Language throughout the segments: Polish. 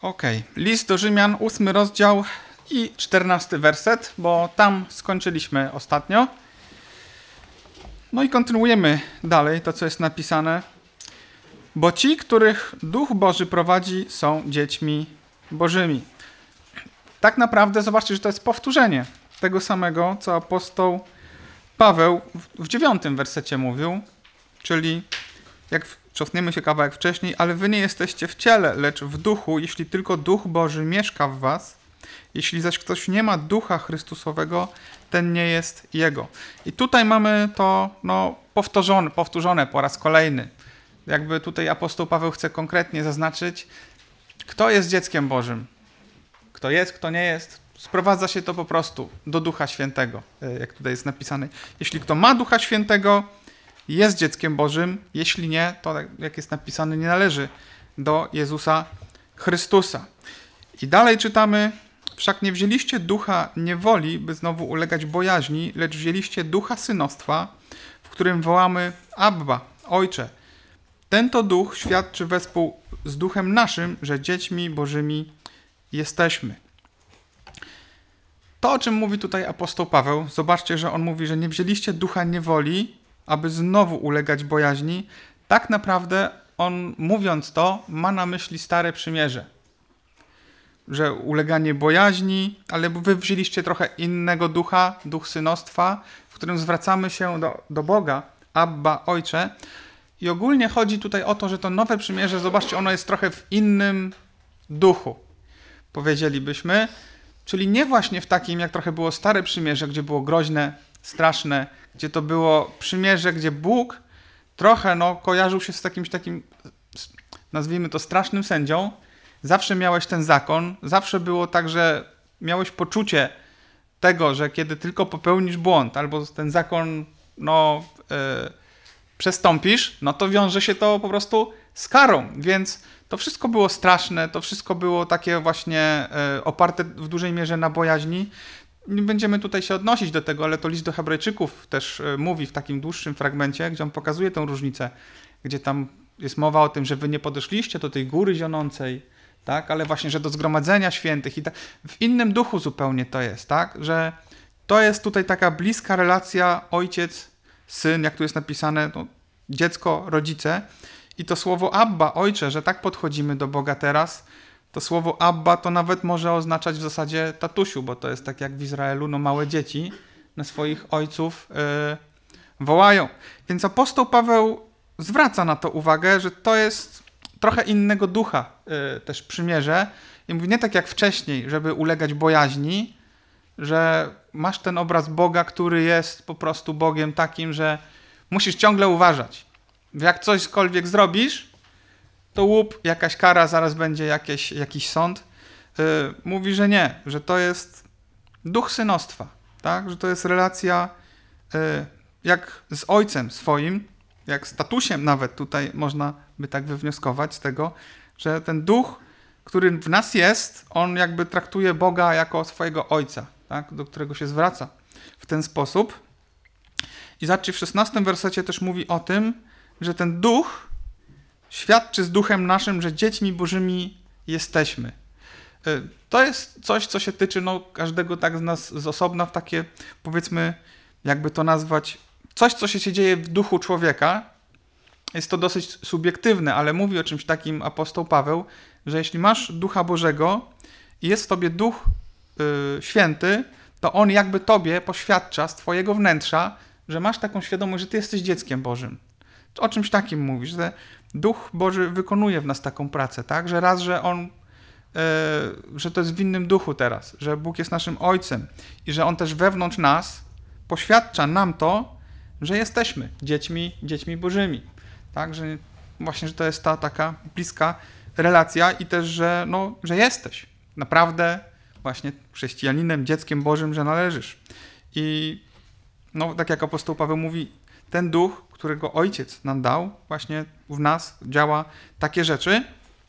List do Rzymian, 8 rozdział i 14 werset, bo tam skończyliśmy ostatnio. No i kontynuujemy dalej to, co jest napisane. Bo ci, których Duch Boży prowadzi, są dziećmi Bożymi. Tak naprawdę zobaczcie, że to jest powtórzenie tego samego, co apostoł Paweł w 9 wersecie mówił, czyli jak cofniemy się kawałek wcześniej, ale wy nie jesteście w ciele, lecz w duchu, jeśli tylko Duch Boży mieszka w was. Jeśli zaś ktoś nie ma Ducha Chrystusowego, ten nie jest Jego. I tutaj mamy to powtórzone po raz kolejny. Jakby tutaj apostoł Paweł chce konkretnie zaznaczyć, kto jest dzieckiem Bożym. Kto jest, kto nie jest. Sprowadza się to po prostu do Ducha Świętego, jak tutaj jest napisane. Jeśli kto ma Ducha Świętego, jest dzieckiem Bożym. Jeśli nie, to jak jest napisane, nie należy do Jezusa Chrystusa. I dalej czytamy: wszak nie wzięliście ducha niewoli, by znowu ulegać bojaźni, lecz wzięliście ducha synostwa, w którym wołamy Abba, Ojcze. Ten to duch świadczy wespół z duchem naszym, że dziećmi Bożymi jesteśmy. To, o czym mówi tutaj apostoł Paweł, zobaczcie, że on mówi, że nie wzięliście ducha niewoli, aby znowu ulegać bojaźni. Tak naprawdę on, mówiąc to, ma na myśli Stare Przymierze. Że uleganie bojaźni, ale wy wzięliście trochę innego ducha, duch synostwa, w którym zwracamy się do Boga, Abba, Ojcze. I ogólnie chodzi tutaj o to, że to nowe przymierze, zobaczcie, ono jest trochę w innym duchu, powiedzielibyśmy. Czyli nie właśnie w takim, jak trochę było Stare Przymierze, gdzie było groźne, straszne, gdzie to było przymierze, gdzie Bóg trochę kojarzył się z takim, nazwijmy to, strasznym sędzią. Zawsze miałeś ten zakon, zawsze było tak, że miałeś poczucie tego, że kiedy tylko popełnisz błąd albo ten zakon przestąpisz, no to wiąże się to po prostu z karą. Więc to wszystko było straszne, to wszystko było takie właśnie oparte w dużej mierze na bojaźni. Nie będziemy tutaj się odnosić do tego, ale to list do Hebrajczyków też mówi w takim dłuższym fragmencie, gdzie on pokazuje tę różnicę, gdzie tam jest mowa o tym, że wy nie podeszliście do tej góry zionącej, tak, ale właśnie, że do zgromadzenia świętych i tak. W innym duchu zupełnie to jest, tak, że to jest tutaj taka bliska relacja ojciec, syn, jak tu jest napisane, dziecko, rodzice. I to słowo Abba, Ojcze, że tak podchodzimy do Boga teraz, to słowo Abba to nawet może oznaczać w zasadzie tatusiu, bo to jest tak jak w Izraelu, małe dzieci na swoich ojców wołają. Więc apostoł Paweł zwraca na to uwagę, że to jest trochę innego ducha też przymierze. I mówi, nie tak jak wcześniej, żeby ulegać bojaźni, że masz ten obraz Boga, który jest po prostu Bogiem takim, że musisz ciągle uważać. Jak cośkolwiek zrobisz, to łup, jakaś kara, zaraz będzie jakiś sąd. Mówi, że nie, że to jest duch synostwa, tak? Że to jest relacja jak z ojcem swoim, jak z tatusiem nawet tutaj można by tak wywnioskować z tego, że ten duch, który w nas jest, on jakby traktuje Boga jako swojego ojca, tak? Do którego się zwraca w ten sposób. I zobaczcie, w 16 wersecie też mówi o tym, że ten duch świadczy z duchem naszym, że dziećmi Bożymi jesteśmy. To jest coś, co się tyczy każdego tak z nas z osobna w takie, powiedzmy, jakby to nazwać, coś, co się dzieje w duchu człowieka. Jest to dosyć subiektywne, ale mówi o czymś takim apostoł Paweł, że jeśli masz Ducha Bożego i jest w tobie Duch Święty, to on jakby tobie poświadcza z twojego wnętrza, że masz taką świadomość, że ty jesteś dzieckiem Bożym. O czymś takim mówisz, że Duch Boży wykonuje w nas taką pracę, tak? Że raz, że on, że to jest w innym duchu teraz, że Bóg jest naszym Ojcem i że On też wewnątrz nas poświadcza nam to, że jesteśmy dziećmi Bożymi, tak? Że właśnie, że to jest ta taka bliska relacja i też, że jesteś naprawdę właśnie chrześcijaninem, dzieckiem Bożym, że należysz. I tak jak apostoł Paweł mówi, ten duch, którego Ojciec nam dał, właśnie w nas działa takie rzeczy.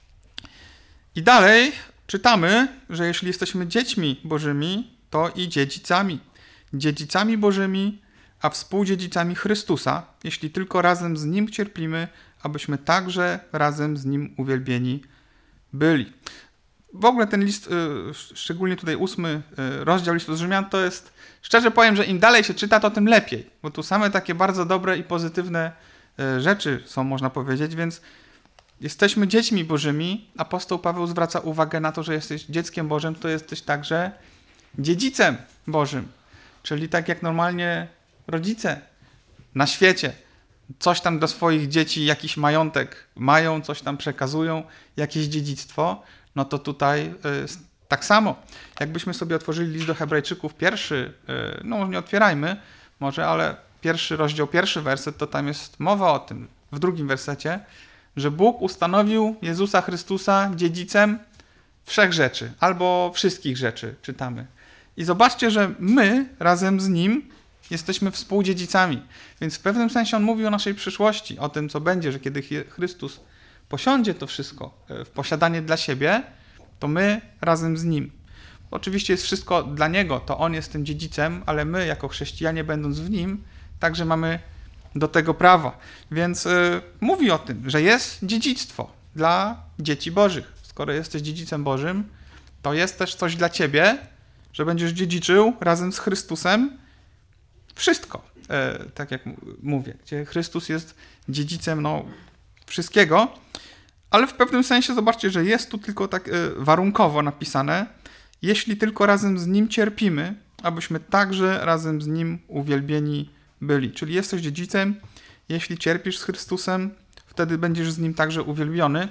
I dalej czytamy, że jeśli jesteśmy dziećmi Bożymi, to i dziedzicami. Dziedzicami Bożymi, a współdziedzicami Chrystusa, jeśli tylko razem z Nim cierpimy, abyśmy także razem z Nim uwielbieni byli. w ogóle ten list, szczególnie tutaj 8 rozdział listu do Rzymian, to jest, szczerze powiem, że im dalej się czyta, to tym lepiej, bo tu same takie bardzo dobre i pozytywne rzeczy są, można powiedzieć, więc jesteśmy dziećmi bożymi. Apostoł Paweł zwraca uwagę na to, że jesteś dzieckiem Bożym, to jesteś także dziedzicem Bożym, czyli tak jak normalnie rodzice na świecie coś tam do swoich dzieci, jakiś majątek mają, coś tam przekazują, jakieś dziedzictwo, no to tutaj tak samo. Jakbyśmy sobie otworzyli list do Hebrajczyków pierwszy, no nie otwierajmy może, ale pierwszy rozdział, pierwszy werset, to tam jest mowa o tym, w drugim wersecie, że Bóg ustanowił Jezusa Chrystusa dziedzicem wszech rzeczy, albo wszystkich rzeczy, czytamy. I zobaczcie, że my razem z Nim jesteśmy współdziedzicami. Więc w pewnym sensie on mówi o naszej przyszłości, o tym, co będzie, że kiedy Chrystus posiądzie to wszystko w posiadanie dla siebie, to my razem z Nim. Oczywiście jest wszystko dla Niego, to On jest tym dziedzicem, ale my jako chrześcijanie, będąc w Nim, także mamy do tego prawa. Więc mówi o tym, że jest dziedzictwo dla dzieci Bożych. Skoro jesteś dziedzicem Bożym, to jest też coś dla ciebie, że będziesz dziedziczył razem z Chrystusem wszystko, tak jak mówię, gdzie Chrystus jest dziedzicem wszystkiego, ale w pewnym sensie zobaczcie, że jest tu tylko tak warunkowo napisane, jeśli tylko razem z Nim cierpimy, abyśmy także razem z Nim uwielbieni byli. Czyli jesteś dziedzicem, jeśli cierpisz z Chrystusem, wtedy będziesz z Nim także uwielbiony.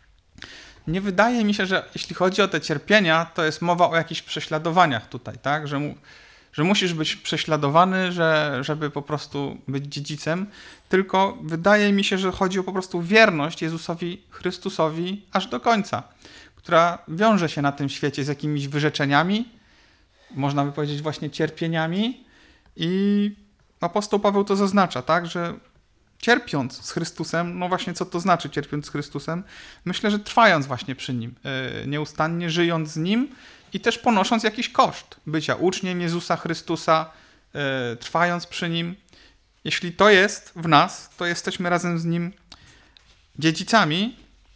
Nie wydaje mi się, że jeśli chodzi o te cierpienia, to jest mowa o jakichś prześladowaniach tutaj, tak? Że musisz być prześladowany, żeby po prostu być dziedzicem, tylko wydaje mi się, że chodzi o po prostu wierność Jezusowi Chrystusowi aż do końca, która wiąże się na tym świecie z jakimiś wyrzeczeniami, można by powiedzieć właśnie cierpieniami, i apostoł Paweł to zaznacza, tak, że cierpiąc z Chrystusem, no właśnie co to znaczy cierpiąc z Chrystusem? Myślę, że trwając właśnie przy Nim, nieustannie żyjąc z Nim i też ponosząc jakiś koszt bycia uczniem Jezusa Chrystusa, trwając przy Nim. Jeśli to jest w nas, to jesteśmy razem z Nim dziedzicami.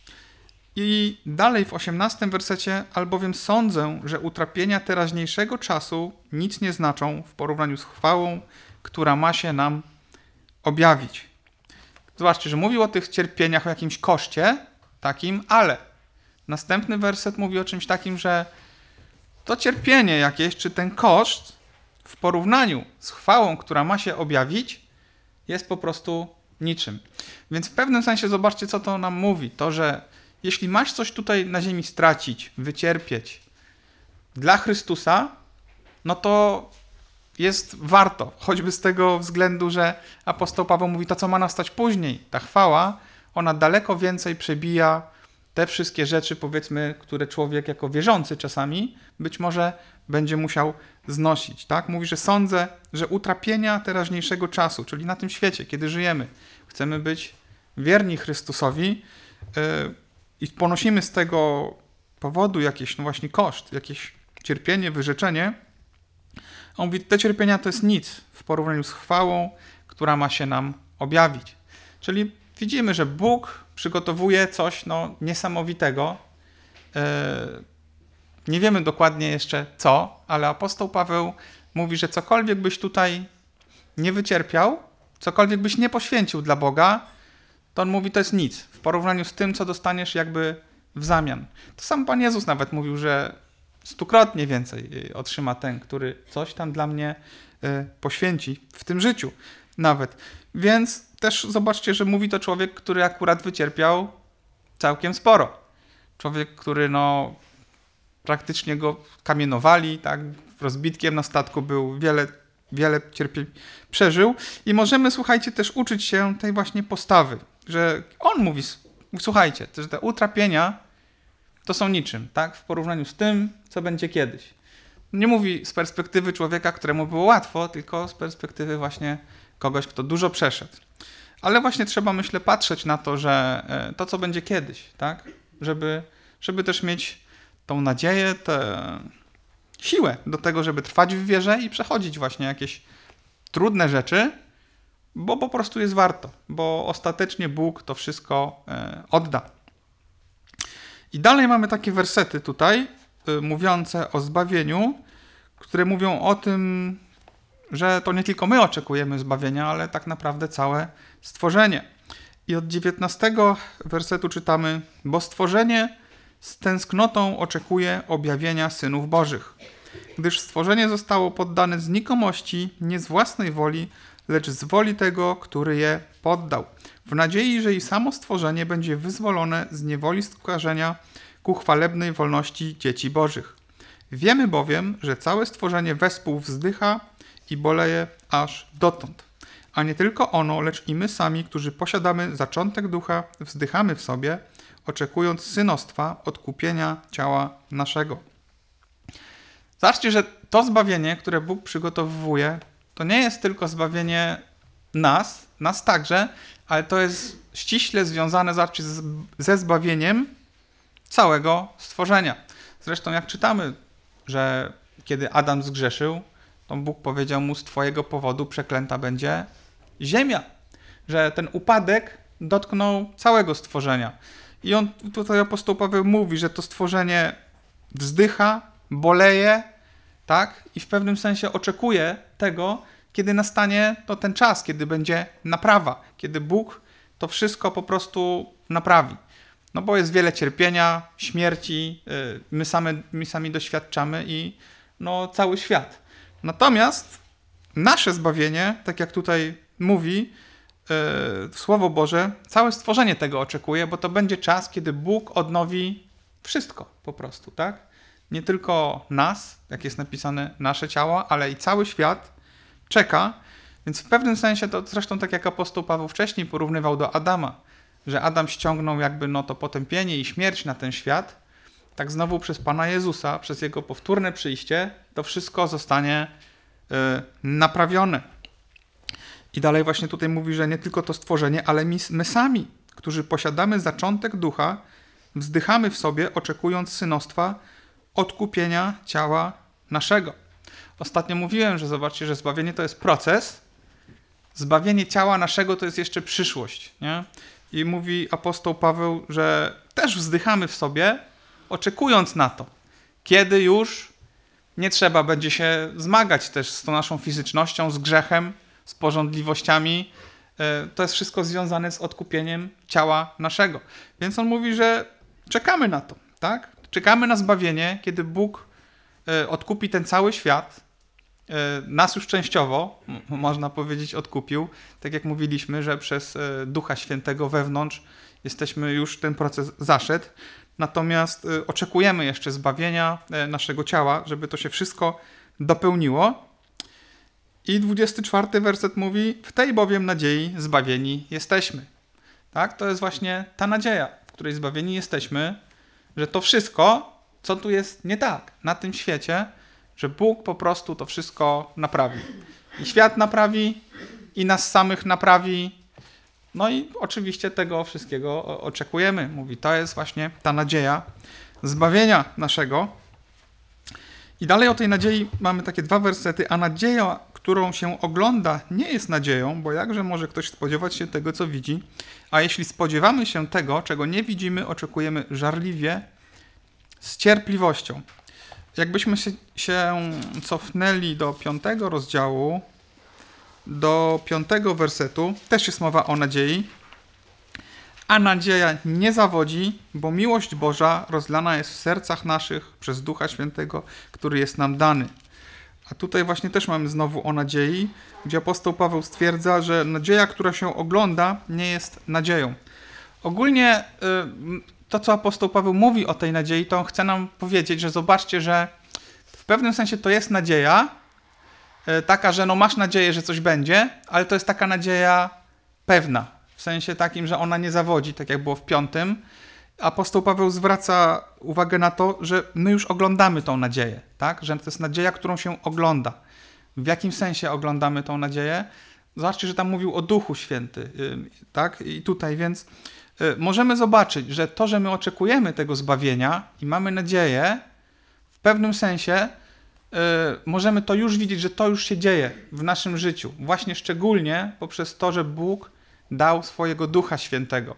I dalej w 18 wersecie, albowiem sądzę, że utrapienia teraźniejszego czasu nic nie znaczą w porównaniu z chwałą, która ma się nam objawić. Zobaczcie, że mówił o tych cierpieniach, o jakimś koszcie takim, ale następny werset mówi o czymś takim, że to cierpienie jakieś, czy ten koszt w porównaniu z chwałą, która ma się objawić, jest po prostu niczym. Więc w pewnym sensie zobaczcie, co to nam mówi. To, że jeśli masz coś tutaj na ziemi stracić, wycierpieć dla Chrystusa, no to jest warto, choćby z tego względu, że apostoł Paweł mówi, to co ma nastać później, ta chwała, ona daleko więcej przebija te wszystkie rzeczy, powiedzmy, które człowiek jako wierzący czasami być może będzie musiał znosić. Tak? Mówi, że sądzę, że utrapienia teraźniejszego czasu, czyli na tym świecie, kiedy żyjemy, chcemy być wierni Chrystusowi i ponosimy z tego powodu jakiś właśnie koszt, jakieś cierpienie, wyrzeczenie. On mówi, te cierpienia to jest nic w porównaniu z chwałą, która ma się nam objawić. Czyli widzimy, że Bóg przygotowuje coś niesamowitego. Nie wiemy dokładnie jeszcze co, ale apostoł Paweł mówi, że cokolwiek byś tutaj nie wycierpiał, cokolwiek byś nie poświęcił dla Boga, to on mówi, to jest nic w porównaniu z tym, co dostaniesz jakby w zamian. To sam Pan Jezus nawet mówił, że 100-krotnie więcej otrzyma ten, który coś tam dla mnie poświęci w tym życiu nawet. Więc też zobaczcie, że mówi to człowiek, który akurat wycierpiał całkiem sporo. Człowiek, który praktycznie go kamienowali, tak, rozbitkiem na statku był, wiele cierpień przeżył i możemy, słuchajcie, też uczyć się tej właśnie postawy, że on mówi, słuchajcie, że te utrapienia to są niczym, tak, w porównaniu z tym, co będzie kiedyś. Nie mówi z perspektywy człowieka, któremu było łatwo, tylko z perspektywy właśnie kogoś, kto dużo przeszedł. Ale właśnie trzeba, myślę, patrzeć na to, że to, co będzie kiedyś, tak, żeby też mieć tą nadzieję, tę siłę do tego, żeby trwać w wierze i przechodzić właśnie jakieś trudne rzeczy, bo po prostu jest warto, bo ostatecznie Bóg to wszystko odda. I dalej mamy takie wersety tutaj, mówiące o zbawieniu, które mówią o tym, że to nie tylko my oczekujemy zbawienia, ale tak naprawdę całe stworzenie. I od 19 wersetu czytamy: bo stworzenie z tęsknotą oczekuje objawienia synów Bożych, gdyż stworzenie zostało poddane znikomości nie z własnej woli, lecz z woli tego, który je poddał, w nadziei, że i samo stworzenie będzie wyzwolone z niewoli skażenia ku chwalebnej wolności dzieci Bożych. Wiemy bowiem, że całe stworzenie wespół wzdycha i boleje aż dotąd. A nie tylko ono, lecz i my sami, którzy posiadamy zaczątek ducha, wzdychamy w sobie, oczekując synostwa, odkupienia ciała naszego. Zobaczcie, że to zbawienie, które Bóg przygotowuje, to nie jest tylko zbawienie nas także, ale to jest ściśle związane ze zbawieniem całego stworzenia. Zresztą jak czytamy, że kiedy Adam zgrzeszył, to Bóg powiedział mu: z twojego powodu przeklęta będzie ziemia. Że ten upadek dotknął całego stworzenia. I on tutaj, apostoł Paweł mówi, że to stworzenie wzdycha, boleje, tak? I w pewnym sensie oczekuje tego, kiedy nastanie to ten czas, kiedy będzie naprawa, kiedy Bóg to wszystko po prostu naprawi. No bo jest wiele cierpienia, śmierci, my sami doświadczamy i no, cały świat. Natomiast nasze zbawienie, tak jak tutaj mówi Słowo Boże, całe stworzenie tego oczekuje, bo to będzie czas, kiedy Bóg odnowi wszystko po prostu, tak? Nie tylko nas, jak jest napisane, nasze ciała, ale i cały świat czeka. Więc w pewnym sensie to zresztą tak jak apostoł Paweł wcześniej porównywał do Adama, że Adam ściągnął jakby to potępienie i śmierć na ten świat, tak znowu przez Pana Jezusa, przez Jego powtórne przyjście, to wszystko zostanie naprawione. I dalej właśnie tutaj mówi, że nie tylko to stworzenie, ale my sami, którzy posiadamy zaczątek ducha, wzdychamy w sobie, oczekując synostwa, odkupienia ciała naszego. Ostatnio mówiłem, że zobaczcie, że zbawienie to jest proces, zbawienie ciała naszego to jest jeszcze przyszłość, nie? I mówi apostoł Paweł, że też wzdychamy w sobie, oczekując na to, kiedy już nie trzeba będzie się zmagać też z tą naszą fizycznością, z grzechem, z pożądliwościami. To jest wszystko związane z odkupieniem ciała naszego. Więc on mówi, że czekamy na to, tak? Czekamy na zbawienie, kiedy Bóg odkupi ten cały świat, nas już częściowo, można powiedzieć, odkupił. Tak jak mówiliśmy, że przez Ducha Świętego wewnątrz już ten proces zaszedł. Natomiast oczekujemy jeszcze zbawienia naszego ciała, żeby to się wszystko dopełniło. I 24 werset mówi: w tej bowiem nadziei zbawieni jesteśmy. Tak? To jest właśnie ta nadzieja, w której zbawieni jesteśmy, że to wszystko, co tu jest nie tak na tym świecie, że Bóg po prostu to wszystko naprawi. I świat naprawi, i nas samych naprawi. No i oczywiście tego wszystkiego oczekujemy. Mówi, to jest właśnie ta nadzieja zbawienia naszego. I dalej o tej nadziei mamy takie 2 wersety. A nadzieja, którą się ogląda, nie jest nadzieją, bo jakże może ktoś spodziewać się tego, co widzi? A jeśli spodziewamy się tego, czego nie widzimy, oczekujemy żarliwie, z cierpliwością. Jakbyśmy się cofnęli do 5 rozdziału, do 5 wersetu, też jest mowa o nadziei. A nadzieja nie zawodzi, bo miłość Boża rozlana jest w sercach naszych przez Ducha Świętego, który jest nam dany. A tutaj właśnie też mamy znowu o nadziei, gdzie apostoł Paweł stwierdza, że nadzieja, która się ogląda, nie jest nadzieją. Ogólnie to, co apostoł Paweł mówi o tej nadziei, to on chce nam powiedzieć, że zobaczcie, że w pewnym sensie to jest nadzieja, taka, że no masz nadzieję, że coś będzie, ale to jest taka nadzieja pewna, w sensie takim, że ona nie zawodzi, tak jak było w 5. Apostoł Paweł zwraca uwagę na to, że my już oglądamy tą nadzieję, tak? Że to jest nadzieja, którą się ogląda. W jakim sensie oglądamy tą nadzieję? Zobaczcie, że tam mówił o Duchu Święty, tak? I tutaj, więc możemy zobaczyć, że to, że my oczekujemy tego zbawienia i mamy nadzieję, w pewnym sensie możemy to już widzieć, że to już się dzieje w naszym życiu. Właśnie szczególnie poprzez to, że Bóg dał swojego Ducha Świętego.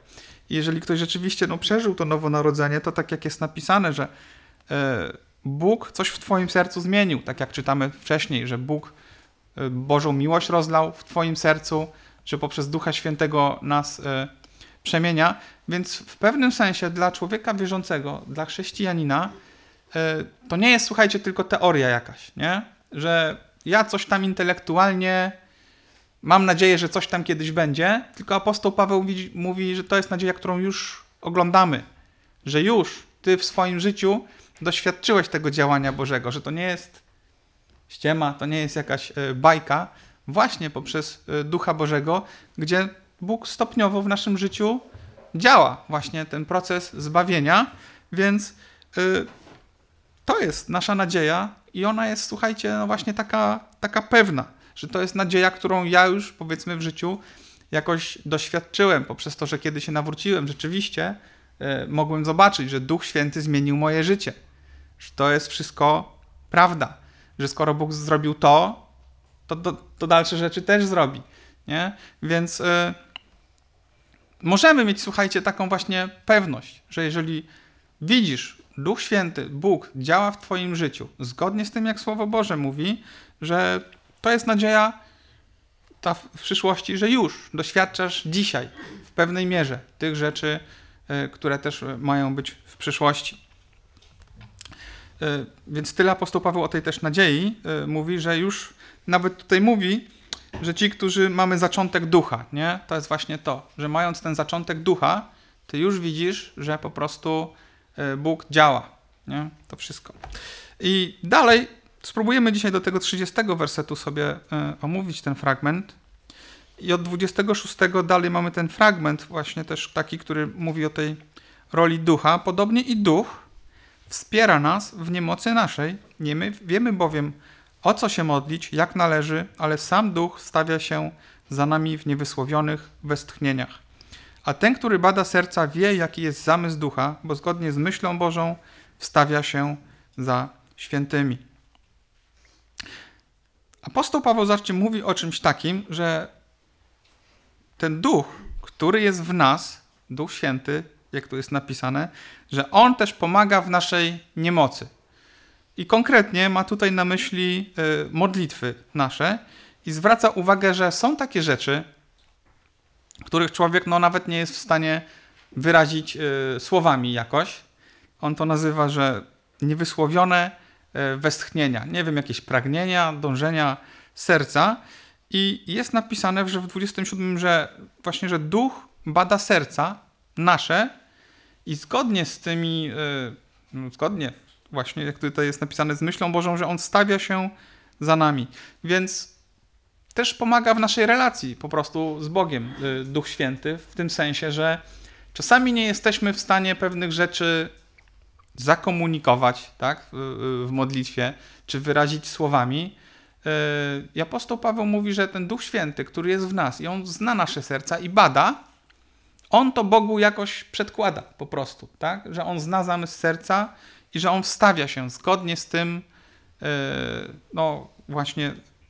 I jeżeli ktoś rzeczywiście przeżył to nowonarodzenie, to tak jak jest napisane, że Bóg coś w twoim sercu zmienił, tak jak czytamy wcześniej, że Bóg Bożą miłość rozlał w twoim sercu, że poprzez Ducha Świętego nas przemienia. Więc w pewnym sensie dla człowieka wierzącego, dla chrześcijanina, to nie jest, słuchajcie, tylko teoria jakaś, nie? Że ja coś tam intelektualnie mam nadzieję, że coś tam kiedyś będzie, tylko apostoł Paweł mówi, że to jest nadzieja, którą już oglądamy, że już ty w swoim życiu doświadczyłeś tego działania Bożego, że to nie jest ściema, to nie jest jakaś bajka, właśnie poprzez Ducha Bożego, gdzie Bóg stopniowo w naszym życiu działa właśnie ten proces zbawienia, więc to jest nasza nadzieja i ona jest, słuchajcie, właśnie taka pewna, że to jest nadzieja, którą ja już, powiedzmy, w życiu jakoś doświadczyłem poprzez to, że kiedy się nawróciłem, rzeczywiście mogłem zobaczyć, że Duch Święty zmienił moje życie, że to jest wszystko prawda, że skoro Bóg zrobił to dalsze rzeczy też zrobi, nie? Więc możemy mieć, słuchajcie, taką właśnie pewność, że jeżeli widzisz, Duch Święty, Bóg działa w twoim życiu, zgodnie z tym, jak Słowo Boże mówi, że to jest nadzieja ta w przyszłości, że już doświadczasz dzisiaj w pewnej mierze tych rzeczy, które też mają być w przyszłości. Więc tyle apostoł Paweł o tej też nadziei mówi, że już nawet tutaj mówi, że ci, którzy mamy zaczątek ducha, nie? To jest właśnie to, że mając ten zaczątek ducha, ty już widzisz, że po prostu Bóg działa, nie? To wszystko. I dalej spróbujemy dzisiaj do tego 30 wersetu sobie omówić ten fragment. I od 26 dalej mamy ten fragment właśnie też taki, który mówi o tej roli ducha. Podobnie i duch wspiera nas w niemocy naszej. Wiemy bowiem, o co się modlić, jak należy, ale sam duch stawia się za nami w niewysłowionych westchnieniach. A ten, który bada serca, wie, jaki jest zamysł ducha, bo zgodnie z myślą Bożą wstawia się za świętymi. Apostoł Paweł, zobaczcie, mówi o czymś takim, że ten duch, który jest w nas, Duch Święty, jak tu jest napisane, że on też pomaga w naszej niemocy. I konkretnie ma tutaj na myśli modlitwy nasze i zwraca uwagę, że są takie rzeczy, których człowiek nawet nie jest w stanie wyrazić słowami jakoś. On to nazywa, że niewysłowione westchnienia, nie wiem, jakieś pragnienia, dążenia serca. I jest napisane, że w 27, że właśnie, że duch bada serca nasze i zgodnie z tymi, zgodnie właśnie, jak tutaj jest napisane, z myślą Bożą, że on stawia się za nami. Więc też pomaga w naszej relacji po prostu z Bogiem Duch Święty, w tym sensie, że czasami nie jesteśmy w stanie pewnych rzeczy zakomunikować, tak, w modlitwie, czy wyrazić słowami. I apostoł Paweł mówi, że ten Duch Święty, który jest w nas i on zna nasze serca i bada, on to Bogu jakoś przedkłada po prostu, tak, że on zna zamysł serca i że on wstawia się zgodnie z tym, właśnie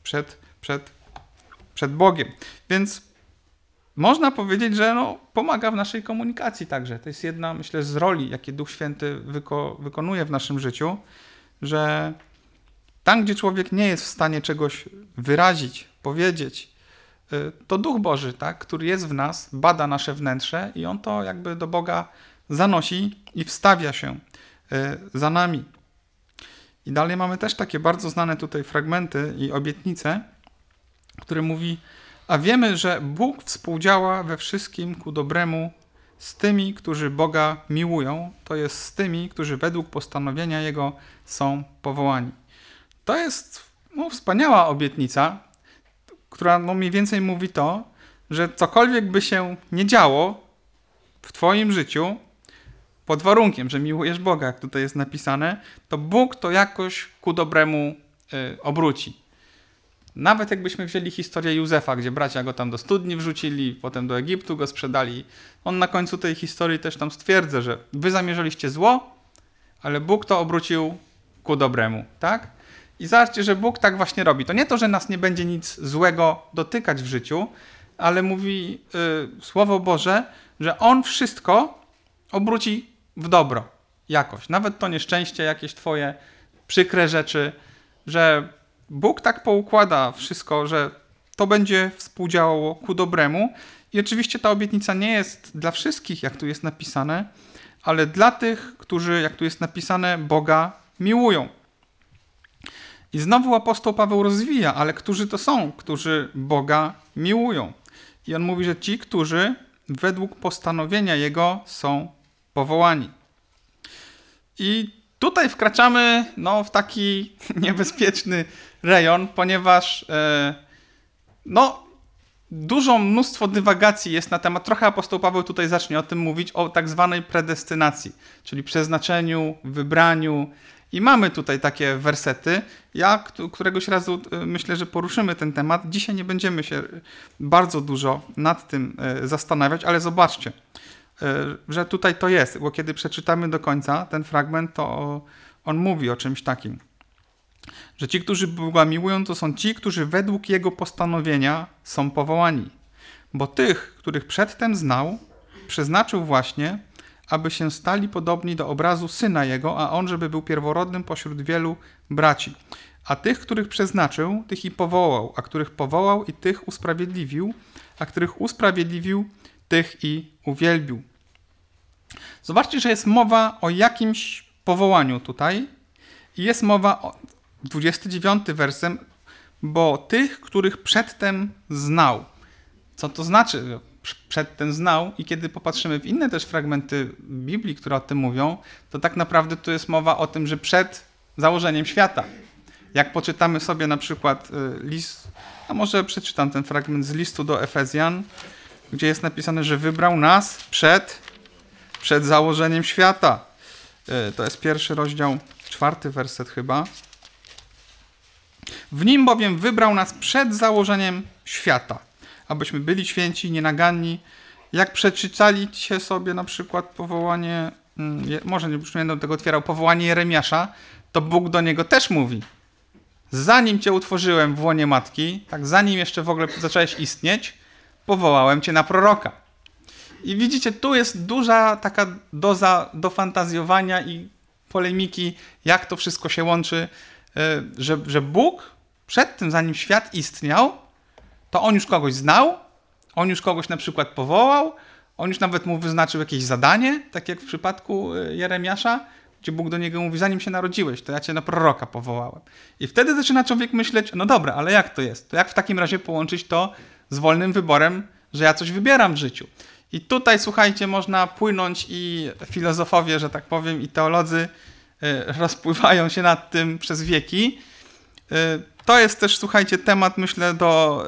przed Bogiem. Więc można powiedzieć, że pomaga w naszej komunikacji także. To jest jedna, myślę, z roli, jakie Duch Święty wykonuje w naszym życiu, że tam, gdzie człowiek nie jest w stanie czegoś wyrazić, powiedzieć, to Duch Boży, tak, który jest w nas, bada nasze wnętrze i on to jakby do Boga zanosi i wstawia się za nami. I dalej mamy też takie bardzo znane tutaj fragmenty i obietnice, które mówi: a wiemy, że Bóg współdziała we wszystkim ku dobremu z tymi, którzy Boga miłują, to jest z tymi, którzy według postanowienia Jego są powołani. To jest wspaniała obietnica, która mniej więcej mówi to, że cokolwiek by się nie działo w twoim życiu, pod warunkiem, że miłujesz Boga, jak tutaj jest napisane, to Bóg to jakoś ku dobremu obróci. Nawet jakbyśmy wzięli historię Józefa, gdzie bracia go tam do studni wrzucili, potem do Egiptu go sprzedali, on na końcu tej historii też tam stwierdza, że wy zamierzaliście zło, ale Bóg to obrócił ku dobremu, tak? I zobaczcie, że Bóg tak właśnie robi. To nie to, że nas nie będzie nic złego dotykać w życiu, ale mówi Słowo Boże, że On wszystko obróci w dobro jakoś. Nawet to nieszczęście, jakieś twoje przykre rzeczy, że Bóg tak poukłada wszystko, że to będzie współdziałało ku dobremu. I oczywiście ta obietnica nie jest dla wszystkich, jak tu jest napisane, ale dla tych, którzy, jak tu jest napisane, Boga miłują. I znowu apostoł Paweł rozwija, ale którzy to są, którzy Boga miłują? I on mówi, że ci, którzy według postanowienia Jego są powołani. I tutaj wkraczamy w taki niebezpieczny rejon, ponieważ dużo mnóstwo dywagacji jest na temat, trochę apostoł Paweł tutaj zacznie o tym mówić, o tak zwanej predestynacji, czyli przeznaczeniu, wybraniu. I mamy tutaj takie wersety. Ja któregoś razu myślę, że poruszymy ten temat. Dzisiaj nie będziemy się bardzo dużo nad tym zastanawiać, ale zobaczcie, że tutaj to jest, bo kiedy przeczytamy do końca ten fragment, to on mówi o czymś takim, że ci, którzy Boga miłują, to są ci, którzy według Jego postanowienia są powołani. Bo tych, których przedtem znał, przeznaczył właśnie, aby się stali podobni do obrazu Syna Jego, a On, żeby był pierworodnym pośród wielu braci. A tych, których przeznaczył, tych i powołał, a których powołał i tych usprawiedliwił, a których usprawiedliwił, tych i uwielbił. Zobaczcie, że jest mowa o jakimś powołaniu tutaj i jest mowa o 29 wersem, bo tych, których przedtem znał. Co to znaczy? Przedtem znał i kiedy popatrzymy w inne też fragmenty Biblii, które o tym mówią, to tak naprawdę tu jest mowa o tym, że przed założeniem świata. Jak poczytamy sobie na przykład list, a może przeczytam ten fragment z listu do Efezjan, gdzie jest napisane, że wybrał nas przed założeniem świata. To jest 1 rozdział, 4 werset chyba. W nim bowiem wybrał nas przed założeniem świata, abyśmy byli święci, nienaganni. Jak przeczytaliście sobie na przykład powołanie, może już nie będę tego otwierał, powołanie Jeremiasza, to Bóg do niego też mówi. Zanim cię utworzyłem w łonie matki, tak zanim jeszcze w ogóle zacząłeś istnieć, powołałem cię na proroka. I widzicie, tu jest duża taka doza dofantazjowania i polemiki, jak to wszystko się łączy, że Bóg przed tym, zanim świat istniał, to On już kogoś znał, On już kogoś na przykład powołał, On już nawet mu wyznaczył jakieś zadanie, tak jak w przypadku Jeremiasza, gdzie Bóg do niego mówi, zanim się narodziłeś, to ja cię na proroka powołałem. I wtedy zaczyna człowiek myśleć, no dobra, ale jak to jest? To jak w takim razie połączyć to z wolnym wyborem, że ja coś wybieram w życiu? I tutaj, słuchajcie, można płynąć i filozofowie, że tak powiem, i teolodzy rozpływają się nad tym przez wieki. To jest też, słuchajcie, temat, myślę,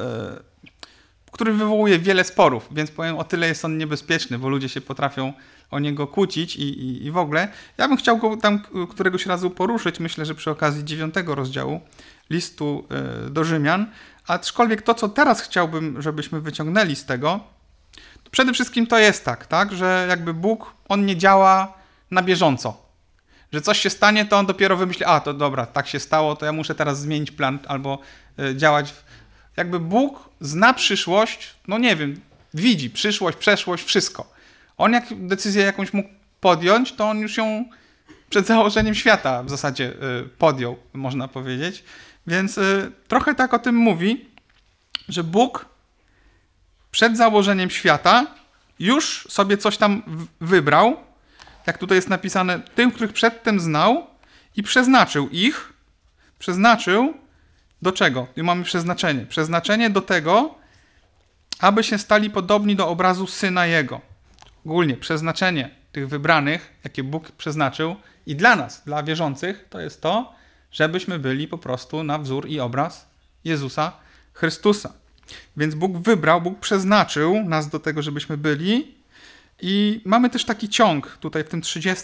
który wywołuje wiele sporów, więc powiem, o tyle jest on niebezpieczny, bo ludzie się potrafią o niego kłócić i w ogóle. Ja bym chciał go tam któregoś razu poruszyć, myślę, że przy okazji 9 rozdziału listu do Rzymian, aczkolwiek to, co teraz chciałbym, żebyśmy wyciągnęli z tego, to przede wszystkim to jest tak, że jakby Bóg, On nie działa na bieżąco. Że coś się stanie, to On dopiero wymyśli, to dobra, tak się stało, to ja muszę teraz zmienić plan albo działać. Jakby Bóg zna przyszłość, nie wiem, widzi przyszłość, przeszłość, wszystko. On jak decyzję jakąś mógł podjąć, to On już ją przed założeniem świata w zasadzie podjął, można powiedzieć. Więc trochę tak o tym mówi, że Bóg przed założeniem świata już sobie coś tam wybrał, jak tutaj jest napisane, tym, których przedtem znał i przeznaczył ich. Przeznaczył do czego? I mamy przeznaczenie. Przeznaczenie do tego, aby się stali podobni do obrazu Syna Jego. Ogólnie przeznaczenie tych wybranych, jakie Bóg przeznaczył i dla nas, dla wierzących, to jest to, żebyśmy byli po prostu na wzór i obraz Jezusa Chrystusa. Więc Bóg wybrał, Bóg przeznaczył nas do tego, żebyśmy byli. I mamy też taki ciąg tutaj w tym 30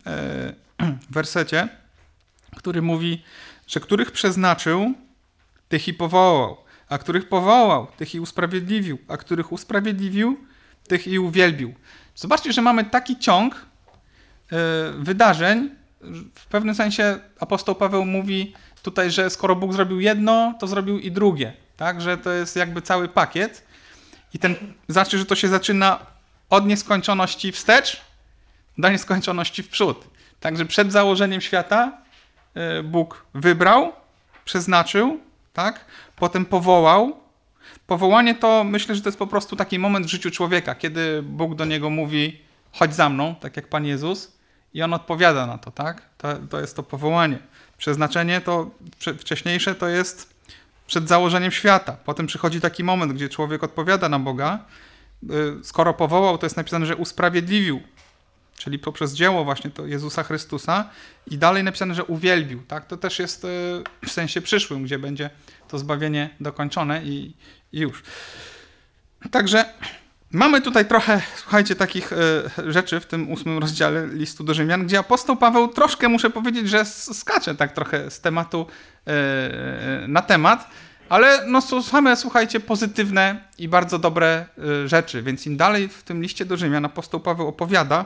wersecie, który mówi, że których przeznaczył, tych i powołał, a których powołał, tych i usprawiedliwił, a których usprawiedliwił, tych i uwielbił. Zobaczcie, że mamy taki ciąg wydarzeń. W pewnym sensie apostoł Paweł mówi tutaj, że skoro Bóg zrobił jedno, to zrobił i drugie. Tak? Że to jest jakby cały pakiet. I znaczy, że to się zaczyna od nieskończoności wstecz do nieskończoności w przód. Także przed założeniem świata Bóg wybrał, przeznaczył, tak? Potem powołał. Powołanie to, myślę, że to jest po prostu taki moment w życiu człowieka, kiedy Bóg do niego mówi: chodź za mną, tak jak Pan Jezus, i on odpowiada na to, tak? To jest to powołanie. Przeznaczenie to wcześniejsze to jest przed założeniem świata. Potem przychodzi taki moment, gdzie człowiek odpowiada na Boga. Skoro powołał, to jest napisane, że usprawiedliwił, czyli poprzez dzieło właśnie to Jezusa Chrystusa, i dalej napisane, że uwielbił. Tak? To też jest w sensie przyszłym, gdzie będzie to zbawienie dokończone i już. Także mamy tutaj trochę, słuchajcie, takich rzeczy w tym 8 rozdziale listu do Rzymian, gdzie apostoł Paweł troszkę, muszę powiedzieć, że skacze tak trochę z tematu na temat, ale no są same, słuchajcie, pozytywne i bardzo dobre rzeczy, więc im dalej w tym liście do Rzymian apostoł Paweł opowiada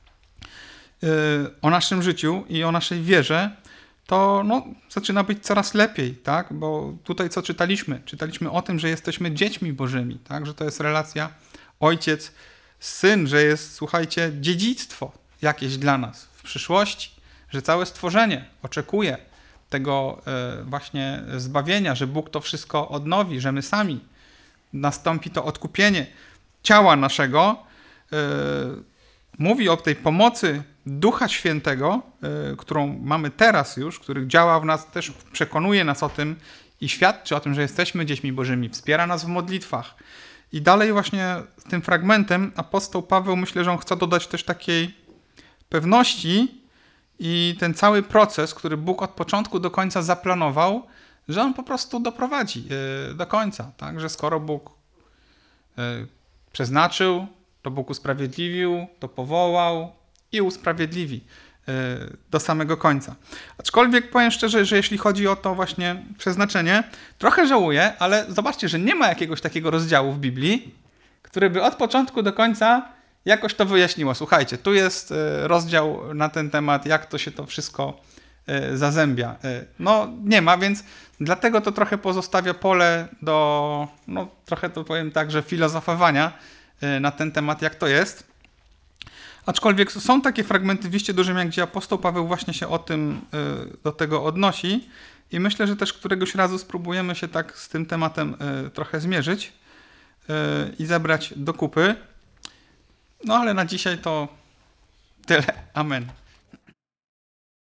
o naszym życiu i o naszej wierze, to no, zaczyna być coraz lepiej, tak? Bo tutaj co czytaliśmy? Czytaliśmy o tym, że jesteśmy dziećmi bożymi, tak? Że to jest relacja ojciec, syn, że jest, słuchajcie, dziedzictwo jakieś dla nas w przyszłości, że całe stworzenie oczekuje tego właśnie zbawienia, że Bóg to wszystko odnowi, że my sami nastąpi to odkupienie ciała naszego. Mówi o tej pomocy Ducha Świętego, którą mamy teraz już, który działa w nas, też przekonuje nas o tym i świadczy o tym, że jesteśmy dziećmi bożymi, wspiera nas w modlitwach. I dalej właśnie tym fragmentem apostoł Paweł, myślę, że on chce dodać też takiej pewności i ten cały proces, który Bóg od początku do końca zaplanował, że on po prostu doprowadzi do końca. Tak? Że skoro Bóg przeznaczył, to Bóg usprawiedliwił, to powołał i usprawiedliwi do samego końca. Aczkolwiek powiem szczerze, że jeśli chodzi o to właśnie przeznaczenie, trochę żałuję, ale zobaczcie, że nie ma jakiegoś takiego rozdziału w Biblii, który by od początku do końca jakoś to wyjaśniło. Słuchajcie, tu jest rozdział na ten temat, jak to się to wszystko zazębia. No nie ma, więc dlatego to trochę pozostawia pole do, no trochę to powiem tak, że filozofowania na ten temat, jak to jest. Aczkolwiek są takie fragmenty w liście do Rzymian, gdzie apostoł Paweł właśnie się do tego odnosi i myślę, że też któregoś razu spróbujemy się tak z tym tematem trochę zmierzyć i zebrać do kupy. No ale na dzisiaj to tyle. Amen.